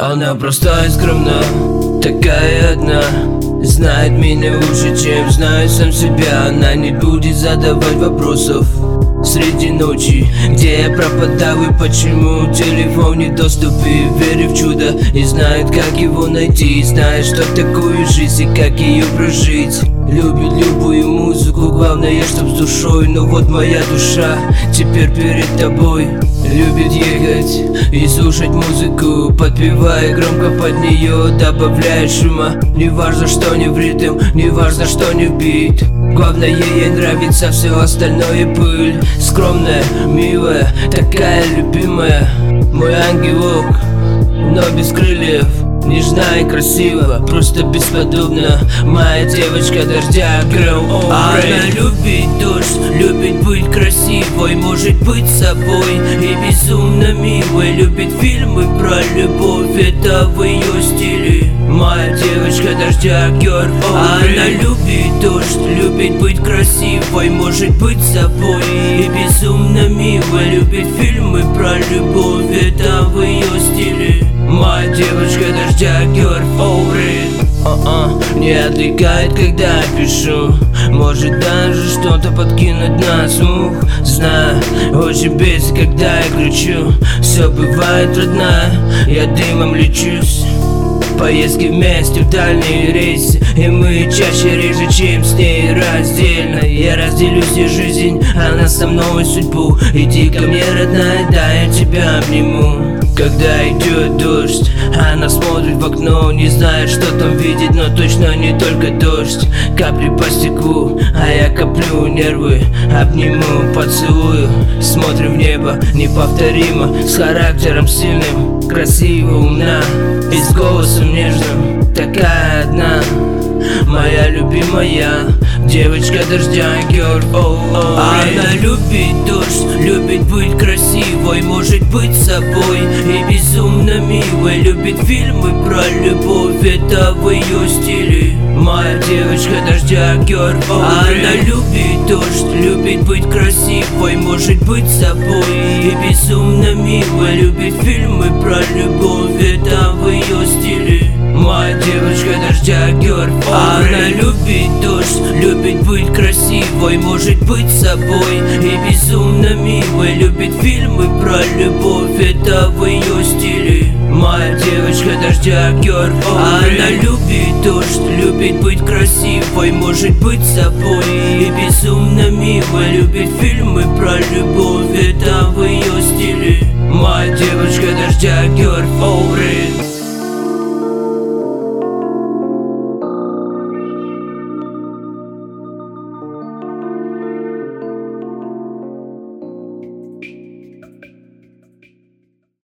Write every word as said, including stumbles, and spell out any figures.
Она простая и скромна, такая одна. Знает меня лучше, чем знаю сам себя. Она не будет задавать вопросов среди ночи, где я пропадал и почему. Телефон не доступе, верю в чудо и знает, как его найти. Знает, что такое жизнь и как ее прожить. Любит любую музыку, главное, чтоб с душой. Но вот моя душа теперь перед тобой. Любит ехать и слушать музыку, подпевая громко под нее, добавляя шума. Не важно, что не в ритм, не важно, что не в бит. Главное, ей нравится все остальное пыль. Скромная, милая, такая любимая. Мой ангелок, но без крыльев. Нежна и красива, просто бесподобна. Моя девочка дождя, girl, oh, она любит дождь, любит быть красивой, может быть собой и безумно милой. Любит фильмы про любовь, это в ее стиле. Моя девочка дождя, girl, oh, она любит дождь, любит быть красивой, может быть собой и безумно милой. Любит фильмы про любовь, это в ее стиле. Моя девочка дождя, girl, oh, uh-uh. Не отвлекает, когда я пишу. Может даже что-то подкинуть на слух. Знаю, очень бесит, когда я кричу. Все бывает, родная, я дымом лечусь. Поездки вместе в дальние рейсы, и мы чаще реже, чем с ней раздельно. Я разделю всю жизнь, она со мной судьбу. Иди ко мне, родная, да я тебя обниму. Когда идет дождь, она смотрит в окно, не знает, что там видит, но точно не только дождь. Капли по стеклу, а я коплю нервы, обниму, поцелую. Смотрим в небо, неповторимо, с характером сильным, красиво, умна и с голосом нежным, такая одна. Моя любимая девочка дождя, girl, oh, oh, она любит дождь, любит быть красивой, может быть собой и безумно милой. Любит фильмы про любовь, это в ее стиле. Моя девочка дождя, girl, oh, она любит дождь, любит быть красивой, может быть собой и безумно милой. Любит фильмы про любовь, это в ее стиле. Моя девочка дождя, girl, oh, она любит дождь, любит быть красивой, может быть собой и безумно милой. Любит фильмы про любовь, это в ее стиле. Моя девочка дождя, girl, oh, она любит дождь, любит быть красивой, может быть собой и безумно милой. Любит фильмы про любовь, это в ее стиле. Моя девочка дождя, girl, oh,